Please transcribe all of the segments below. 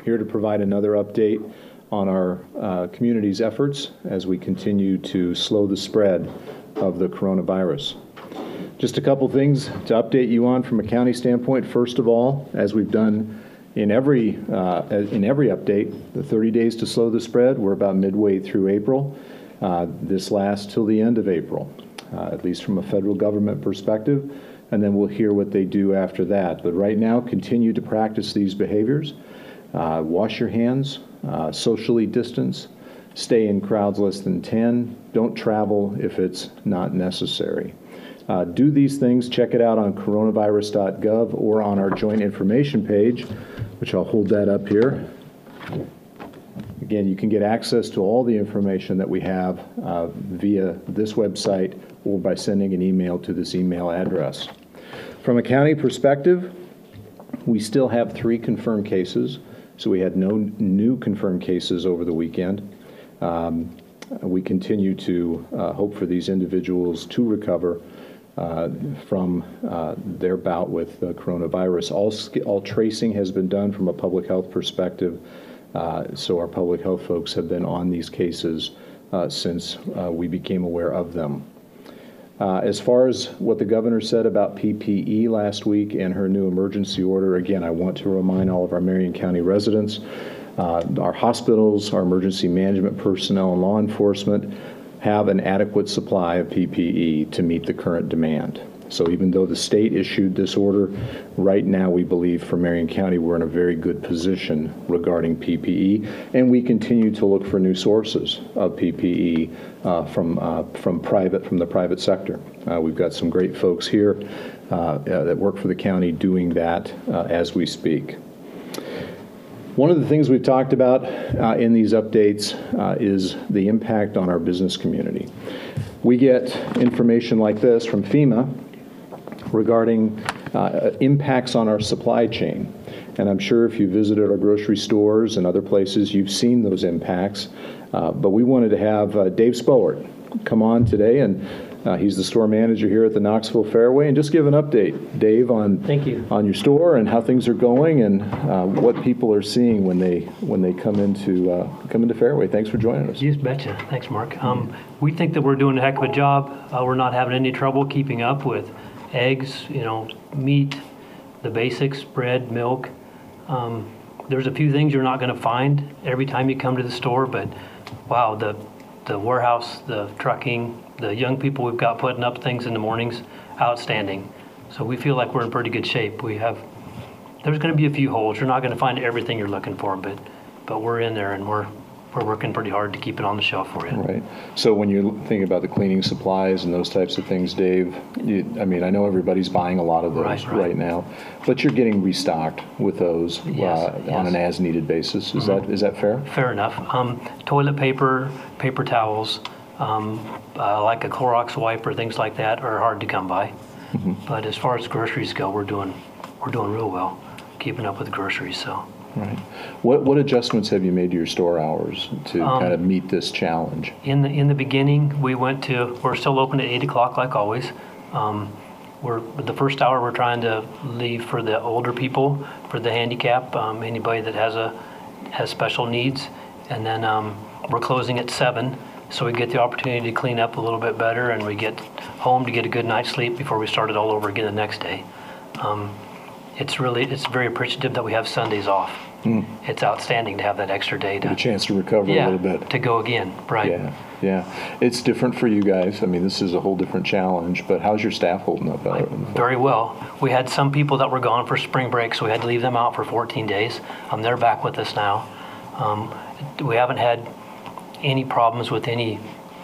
here to provide another update on our community's efforts as we continue to slow the spread of the coronavirus. Just a couple things to update you on from a county standpoint. First of all, as we've done in every update, the 30 days to slow the spread, we're about midway through April. This lasts till the end of April, at least from a federal government perspective, and then we'll hear what they do after that. But right now, continue to practice these behaviors. Wash your hands, socially distance, stay in crowds less than 10, don't travel if it's not necessary. Do these things, check it out on coronavirus.gov or on our joint information page, which I'll hold that up here. Again, you can get access to all the information that we have via this website or by sending an email to this email address. From a county perspective, we still have 3 confirmed cases, so we had no new confirmed cases over the weekend. We continue to hope for these individuals to recover from their bout with coronavirus. All tracing has been done from a public health perspective, so our public health folks have been on these cases since we became aware of them. As far as what the governor said about PPE last week and her new emergency order, again, I want to remind all of our Marion County residents, our hospitals, our emergency management personnel, and law enforcement have an adequate supply of PPE to meet the current demand. So even though the state issued this order, right now we believe for Marion County we're in a very good position regarding PPE, and we continue to look for new sources of PPE from the private sector. We've got some great folks here that work for the county doing that as we speak. One of the things we've talked about in these updates is the impact on our business community. We get information like this from FEMA regarding impacts on our supply chain. And I'm sure if you visited our grocery stores and other places, you've seen those impacts. But we wanted to have Dave Spowart come on today, and he's the store manager here at the Knoxville Fairway, and just give an update, Dave, on your store and how things are going and what people are seeing when they come into Fairway. Thanks for joining us. You betcha. Thanks, Mark. We think that we're doing a heck of a job. We're not having any trouble keeping up with eggs, meat, the basics, bread, milk. There's a few things you're not going to find every time you come to the store, but wow, the warehouse, the trucking, the young people we've got putting up things in the mornings, outstanding. So we feel like we're in pretty good shape. There's going to be a few holes. You're not going to find everything you're looking for, but we're in there and we're working pretty hard to keep it on the shelf for you. Right. So when you're thinking about the cleaning supplies and those types of things, Dave, I know everybody's buying a lot of those right now, but you're getting restocked with those on an as-needed basis. Is that fair? Fair enough. Toilet paper, paper towels, like a Clorox wipe or things like that are hard to come by. But as far as groceries go, we're doing real well, keeping up with the groceries. So. Right. What adjustments have you made to your store hours to kind of meet this challenge? In the beginning, we're still open at 8 o'clock like always. The first hour we're trying to leave for the older people, for the handicap, anybody that has special needs, and then we're closing at 7, so we get the opportunity to clean up a little bit better, and we get home to get a good night's sleep before we start it all over again the next day. It's very appreciative that we have Sundays off. It's outstanding to have that extra day to a chance to recover a little bit. To go again, right? Yeah. It's different for you guys. This is a whole different challenge, but how's your staff holding up? Very well. We had some people that were gone for spring break, so we had to leave them out for 14 days. They're back with us now. We haven't had any problems with any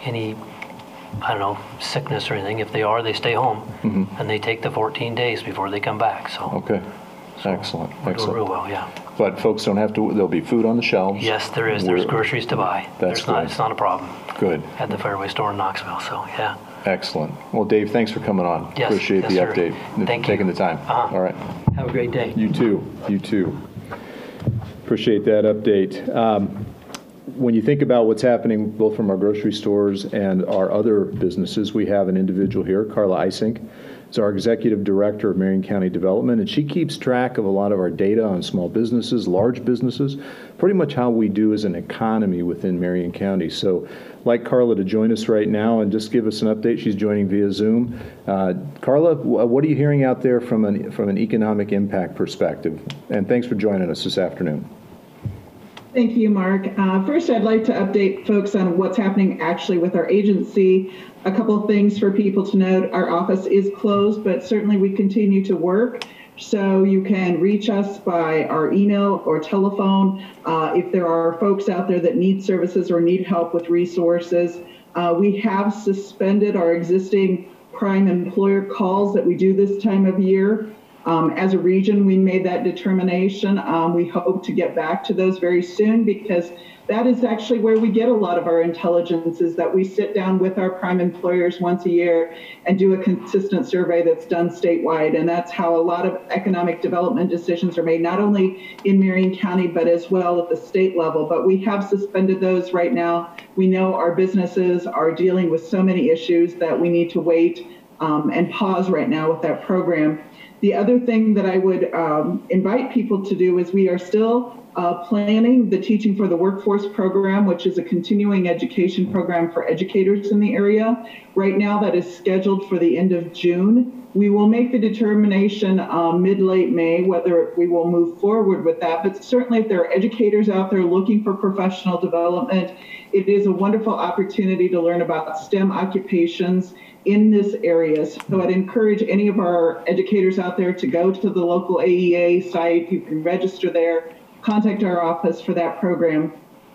sickness or anything. If they are, they stay home, and they take the 14 days before they come back. So okay, excellent. We're doing real well, yeah. But folks don't have to. There'll be food on the shelves. Yes, there is. There's groceries to buy. That's good. It's not a problem. Good. At the Fairway store in Knoxville. So yeah. Excellent. Well, Dave, thanks for coming on. Yes, appreciate the update. Thank you. Taking the time. All right. Have a great day. You too. Appreciate that update. When you think about what's happening both from our grocery stores and our other businesses, we have an individual here, Carla Isink, is our Executive Director of Marion County Development, and she keeps track of a lot of our data on small businesses, large businesses, pretty much how we do as an economy within Marion County. So I'd like Carla to join us right now and just give us an update. She's joining via Zoom. Carla, what are you hearing out there from an economic impact perspective? And thanks for joining us this afternoon. Thank you, Mark. First, I'd like to update folks on what's happening actually with our agency. A couple of things for people to note. Our office is closed, but certainly we continue to work. So you can reach us by our email or telephone. If there are folks out there that need services or need help with resources, we have suspended our existing prime employer calls that we do this time of year. As a region, we made that determination. We hope to get back to those very soon, because that is actually where we get a lot of our intelligence, is that we sit down with our prime employers once a year and do a consistent survey that's done statewide. And that's how a lot of economic development decisions are made, not only in Marion County, but as well at the state level. But we have suspended those right now. We know our businesses are dealing with so many issues that we need to wait and pause right now with that program. The other thing that I would invite people to do is we are still planning the Teaching for the Workforce program, which is a continuing education program for educators in the area. Right now, that is scheduled for the end of June. We will make the determination mid-late May whether we will move forward with that. But certainly, if there are educators out there looking for professional development, it is a wonderful opportunity to learn about STEM occupations in this area. So I'd encourage any of our educators out there to go to the local AEA site. You can register there, contact our office for that program.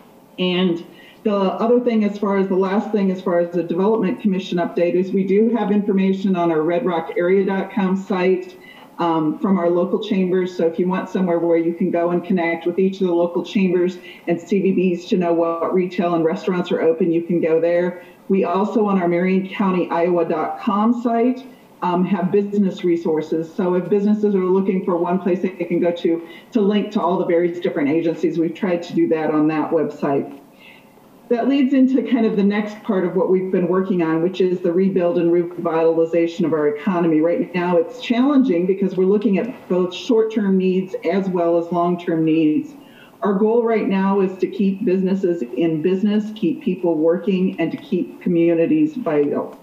And the other thing, as far as the last thing, as far as the Development Commission update, is we do have information on our redrockarea.com site from our local chambers. So if you want somewhere where you can go and connect with each of the local chambers and CVBs to know what retail and restaurants are open, you can go there. We also, on our MarionCountyIowa.com site, have business resources. So if businesses are looking for one place they can go to link to all the various different agencies, we've tried to do that on that website. That leads into kind of the next part of what we've been working on, which is the rebuild and revitalization of our economy. Right now, it's challenging because we're looking at both short-term needs as well as long-term needs. Our goal right now is to keep businesses in business, keep people working, and to keep communities vital.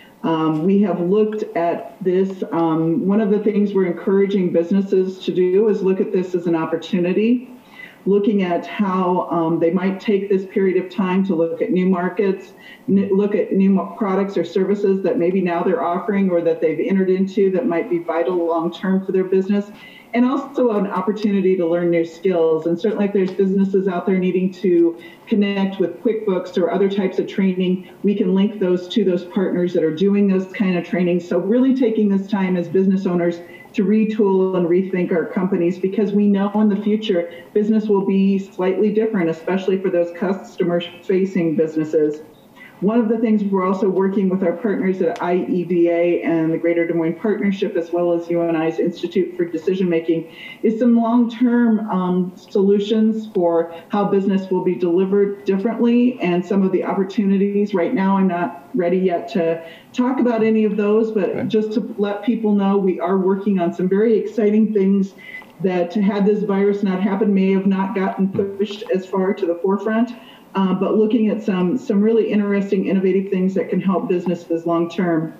We have looked at this. One of the things we're encouraging businesses to do is look at this as an opportunity, looking at how they might take this period of time to look at new markets, look at new products or services that maybe now they're offering or that they've entered into that might be vital long-term for their business, and also an opportunity to learn new skills. And certainly if there's businesses out there needing to connect with QuickBooks or other types of training, we can link those to those partners that are doing those kind of training. So really taking this time as business owners to retool and rethink our companies, because we know in the future business will be slightly different, especially for those customer-facing businesses. One of the things we're also working with our partners at IEVA and the Greater Des Moines Partnership, as well as UNI's Institute for Decision Making, is some long-term solutions for how business will be delivered differently and some of the opportunities. Right now, I'm not ready yet to talk about any of those, but just to let people know, we are working on some very exciting things that, had this virus not happened, may have not gotten pushed as far to the forefront. But looking at some really interesting, innovative things that can help businesses long term.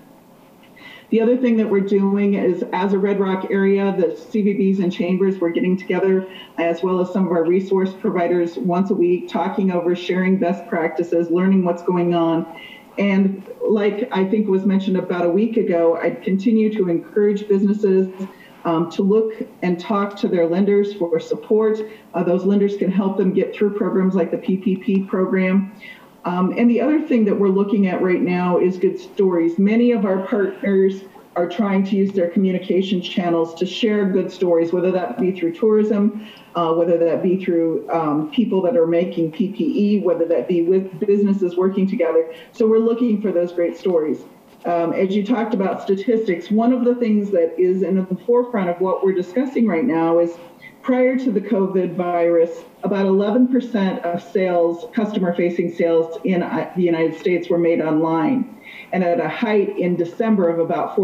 The other thing that we're doing is, as a Red Rock area, the CVBs and chambers, we're getting together, as well as some of our resource providers, once a week, talking over, sharing best practices, learning what's going on. And like I think was mentioned about a week ago, I'd continue to encourage businesses to look and talk to their lenders for support. Those lenders can help them get through programs like the PPP program. And the other thing that we're looking at right now is good stories. Many of our partners are trying to use their communication channels to share good stories, whether that be through tourism, whether that be through people that are making PPE, whether that be with businesses working together. So we're looking for those great stories. As you talked about statistics, one of the things that is in the forefront of what we're discussing right now is, prior to the COVID virus, about 11% of sales, customer-facing sales in the United States, were made online. and at a height in December of about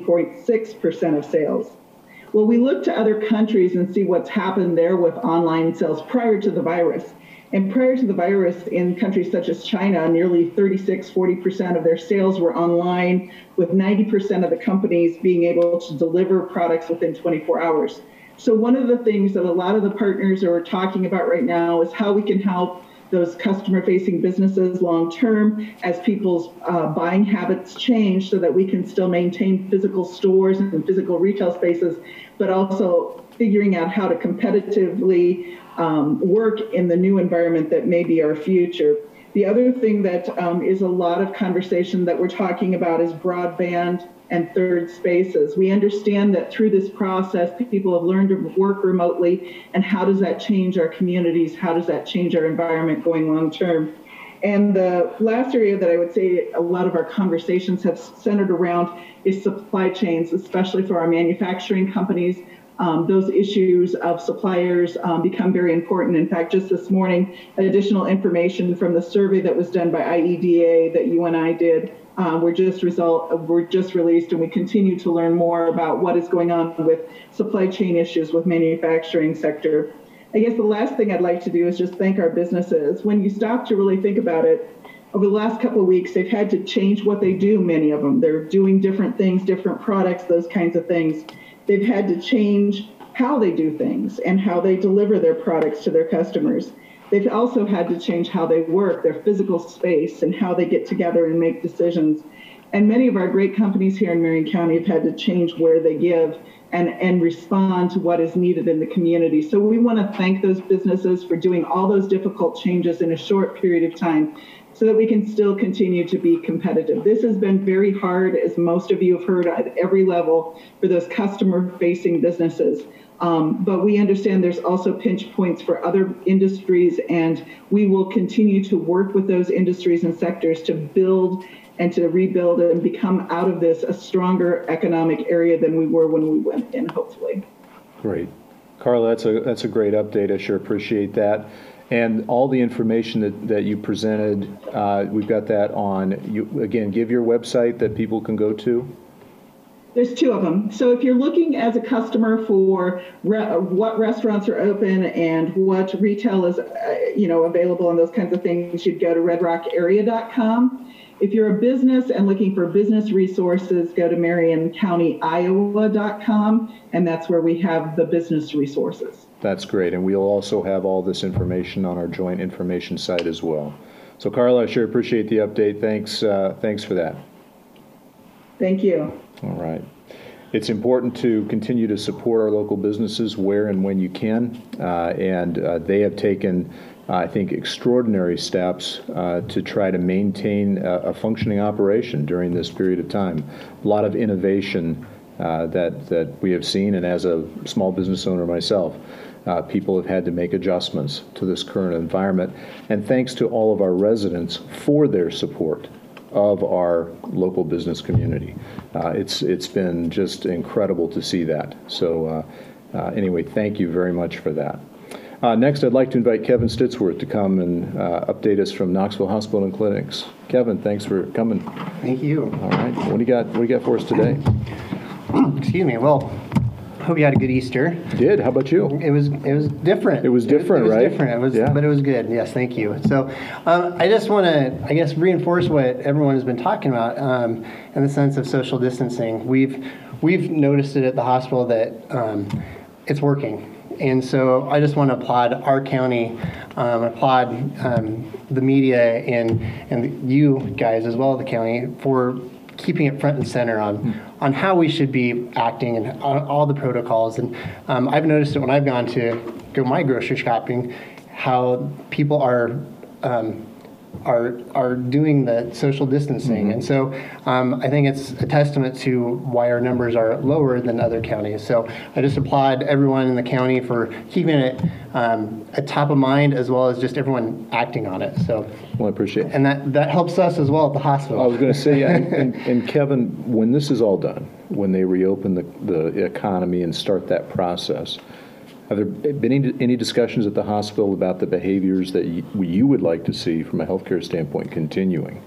14.6% of sales. Well, we look to other countries and see what's happened there with online sales prior to the virus. And prior to the virus, in countries such as China, nearly 40% of their sales were online, with 90% of the companies being able to deliver products within 24 hours. So one of the things that a lot of the partners are talking about right now is how we can help those customer-facing businesses long-term as people's buying habits change, so that we can still maintain physical stores and physical retail spaces, but also figuring out how to competitively work in the new environment that may be our future. The other thing that is a lot of conversation that we're talking about is broadband and third spaces. We understand that through this process, people have learned to work remotely, and how does that change our communities? How does that change our environment going long term? And the last area that I would say a lot of our conversations have centered around is supply chains, especially for our manufacturing companies. Those issues of suppliers become very important. In fact, just this morning, additional information from the survey that was done by IEDA that you and I did were just released, and we continue to learn more about what is going on with supply chain issues with manufacturing sector. I guess the last thing I'd like to do is just thank our businesses. When you stop to really think about it, over the last couple of weeks, they've had to change what they do, many of them. They're doing different things, different products, those kinds of things. They've had to change how they do things and how they deliver their products to their customers. They've also had to change how they work, their physical space, and how they get together and make decisions. And many of our great companies here in Marion County have had to change where they give and respond to what is needed in the community. So we want to thank those businesses for doing all those difficult changes in a short period of time, so that we can still continue to be competitive. This has been very hard, as most of you have heard, at every level for those customer-facing businesses. But we understand there's also pinch points for other industries, and we will continue to work with those industries and sectors to build and to rebuild and become out of this a stronger economic area than we were when we went in, hopefully. Great. Carla, that's a great update. I sure appreciate that. And all the information that you presented, we've got that on, again, give your website that people can go to. There's two of them. So if you're looking as a customer for what restaurants are open and what retail is available and those kinds of things, you'd go to redrockarea.com. If you're a business and looking for business resources, go to MarionCountyIowa.com, and that's where we have the business resources. That's great, and we'll also have all this information on our joint information site as well. So Carla, I sure appreciate the update. Thanks for that. Thank you. All right. It's important to continue to support our local businesses where and when you can, and they have taken, I think, extraordinary steps to try to maintain a functioning operation during this period of time. A lot of innovation that we have seen, and as a small business owner myself, people have had to make adjustments to this current environment. And thanks to all of our residents for their support of our local business community. It's been just incredible to see that. So anyway, thank you very much for that. Next, I'd like to invite Kevin Stitsworth to come and update us from Knoxville Hospital and Clinics. Kevin, thanks for coming. Thank you. All right. What do you got for us today? Excuse me. Well, hope you had a good Easter. Did. How about you? It was different. It was different, right? It was different. Yeah. But it was good. Yes, thank you. So I just want to, reinforce what everyone has been talking about in the sense of social distancing. We've noticed it at the hospital that it's working. And so I just want to applaud our county, applaud the media and you guys as well as the county for keeping it front and center on how we should be acting and on all the protocols. And I've noticed it when I've gone to go my grocery shopping, how people are doing the social distancing. Mm-hmm. And so I think it's a testament to why our numbers are lower than other counties. So I just applaud everyone in the county for keeping it at top of mind, as well as just everyone acting on it. So, well, I appreciate it. And that helps us as well at the hospital. I was going to say, and Kevin, when this is all done, when they reopen the economy and start that process, have there been any discussions at the hospital about the behaviors that you would like to see from a healthcare standpoint continuing?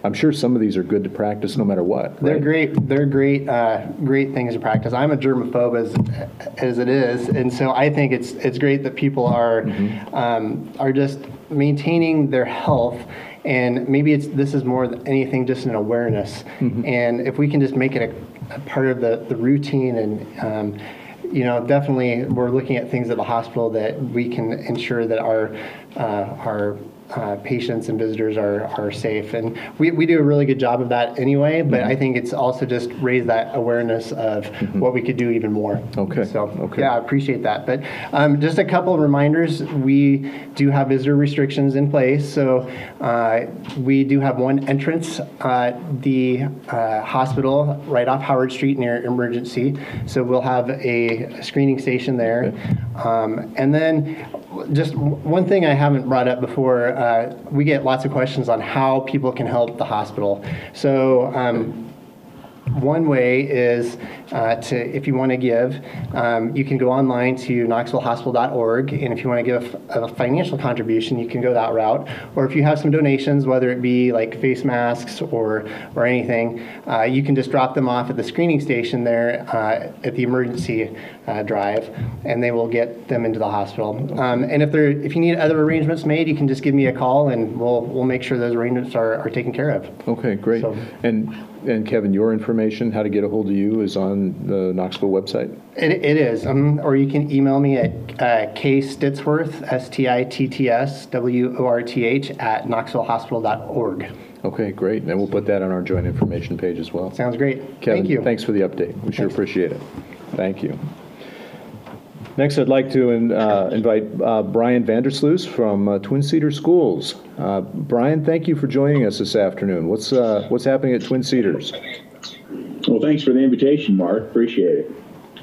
I'm sure some of these are good to practice no matter what. They're right? great. They're great things to practice. I'm a germaphobe as it is, and so I think it's great that people are just maintaining their health. And maybe this is more than anything just an awareness. And if we can just make it a part of the routine, and definitely we're looking at things at the hospital that we can ensure that our patients and visitors are safe. And we do a really good job of that anyway, but I think it's also just raised that awareness of what we could do even more. Okay. So, Okay. yeah, I appreciate that. But just a couple of reminders, we do have visitor restrictions in place. So we do have one entrance at the hospital right off Howard Street near emergency. So we'll have a screening station there. And then just one thing I haven't brought up before, we get lots of questions on how people can help the hospital. So one way is if you want to give, you can go online to knoxvillehospital.org, and if you want to give a financial contribution, you can go that route. Or if you have some donations, whether it be like face masks or anything, you can just drop them off at the screening station there at the emergency drive, and they will get them into the hospital. And if you need other arrangements made, you can just give me a call, and we'll make sure those arrangements are taken care of. Okay, great. So- And Kevin, your information, how to get a hold of you, is on the Knoxville website? It is, or you can email me at kstitsworth, STITTSWORTH, at knoxvillehospital.org. Okay, great. And we'll put that on our joint information page as well. Sounds great. Kevin, Thank you. thanks for the update. We sure appreciate it. Thank you. Next, I'd like to invite Brian Vandersloot from Twin Cedars Schools. Brian, thank you for joining us this afternoon. What's happening at Twin Cedars? Well, thanks for the invitation, Mark. Appreciate it.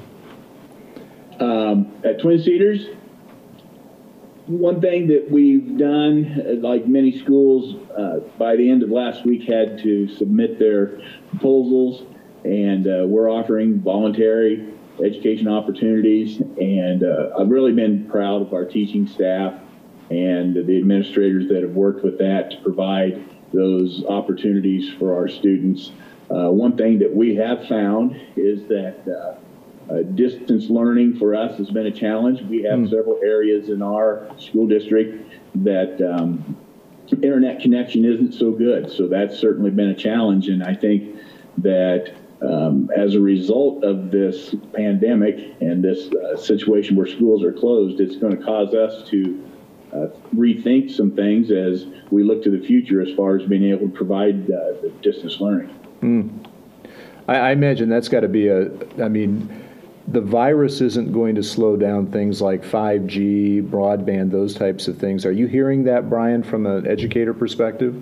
At Twin Cedars, one thing that we've done, like many schools, by the end of last week had to submit their proposals, and we're offering voluntary education opportunities, and I've really been proud of our teaching staff and the administrators that have worked with that to provide those opportunities for our students. One thing that we have found is that distance learning for us has been a challenge. We have several areas in our school district that internet connection isn't so good, so that's certainly been a challenge, and I think that as a result of this pandemic and this situation where schools are closed, it's going to cause us to rethink some things as we look to the future as far as being able to provide distance learning. I imagine that's got to be the virus isn't going to slow down things like 5G, broadband, those types of things. Are you hearing that, Brian, from an educator perspective?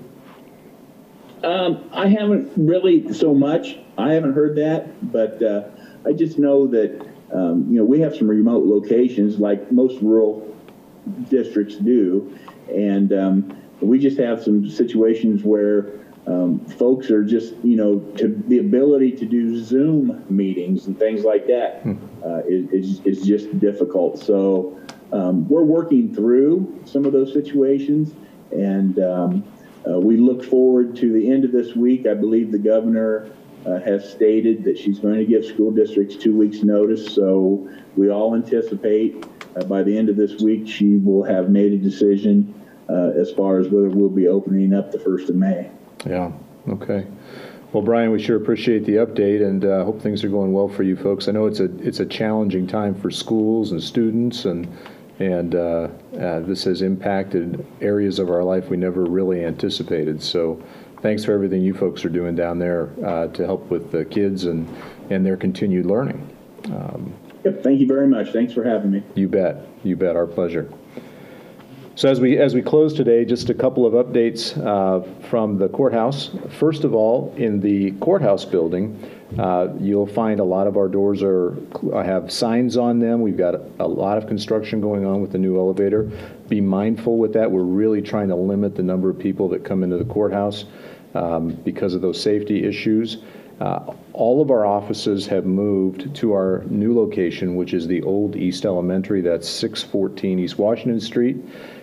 I haven't really so much. I haven't heard that, but I just know that we have some remote locations like most rural districts do, and we just have some situations where folks are just to the ability to do Zoom meetings and things like that is just difficult. So we're working through some of those situations, and we look forward to the end of this week. I believe the governor has stated that she's going to give school districts 2 weeks notice. So we all anticipate by the end of this week, she will have made a decision as far as whether we'll be opening up the 1st of May. Yeah. Okay. Well, Brian, we sure appreciate the update, and hope things are going well for you folks. I know it's a challenging time for schools and students, and this has impacted areas of our life we never really anticipated. So thanks for everything you folks are doing down there to help with the kids and their continued learning. Yep, thank you very much. Thanks for having me. You bet. You bet. Our pleasure. So as we close today, just a couple of updates from the courthouse. First of all, in the courthouse building, you'll find a lot of our doors have signs on them. We've got a lot of construction going on with the new elevator. Be mindful with that. We're really trying to limit the number of people that come into the courthouse because of those safety issues. All of our offices have moved to our new location, which is the old East Elementary. That's 614 East Washington Street.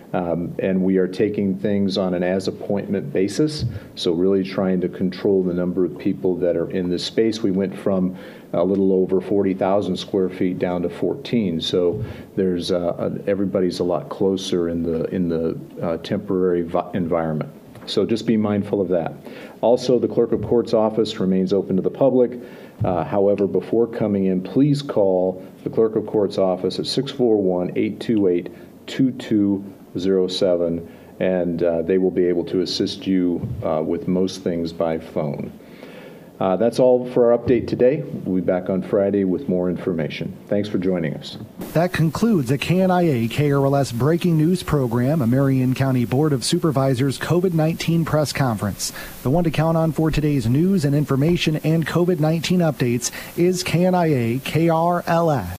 And we are taking things on an as-appointment basis, so really trying to control the number of people that are in this space. We went from a little over 40,000 square feet down to 14, so there's everybody's a lot closer in the temporary environment. So just be mindful of that. Also, the Clerk of Court's office remains open to the public. However, before coming in, please call the Clerk of Court's office at 641-828-2207, and they will be able to assist you with most things by phone. That's all for our update today. We'll be back on Friday with more information. Thanks for joining us. That concludes a KNIA KRLS breaking news program, a Marion County Board of Supervisors COVID-19 press conference. The one to count on for today's news and information and COVID-19 updates is KNIA KRLS.